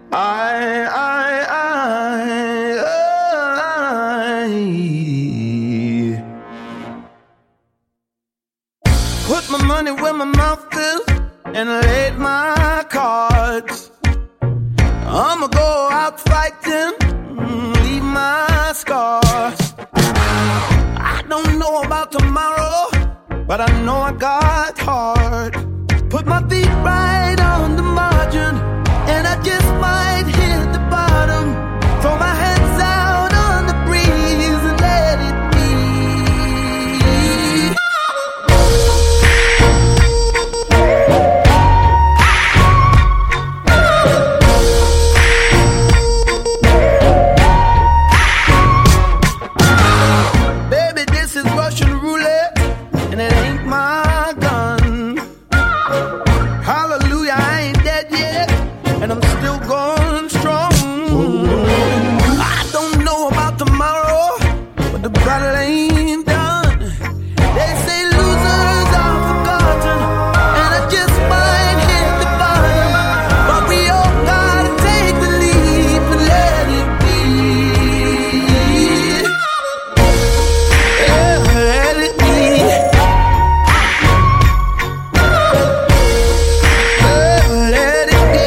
I put my money where my mouth is and laid my cards. I'ma go out fighting, leave my scars. I don't know about tomorrow, but I know I got heart. Put my feet right on the margin, and I just might hit the bottom. Throw my hands out on the breeze and let it be. Baby, this is Russian roulette, and it ain't my gun. Hallelujah, I ain't dead yet, and I'm still going strong. I don't know about tomorrow, but the battle ain't done. They say losers are forgotten, and I just might hit the bottom. But we all gotta take the leap and let it be. Yeah, let it be. Let it be.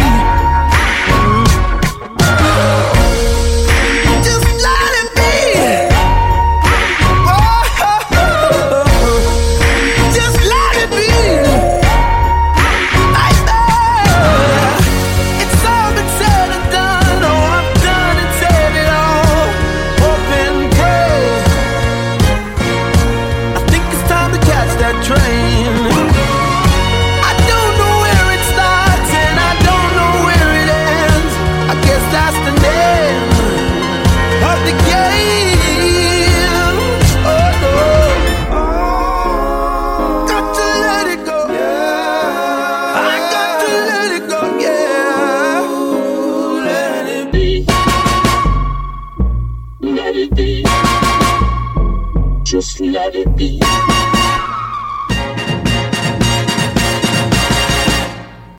Just let it be. Oh, just let it be. Like that. It's all been said and done. Oh, I've done and said it all. Hope and pray. I think it's time to catch that train. I don't know where it starts and I don't know where it ends. I guess that's the name of the game. Oh no, got to let it go. I got to let it go. Yeah, let it be. Let it be. Just let it be.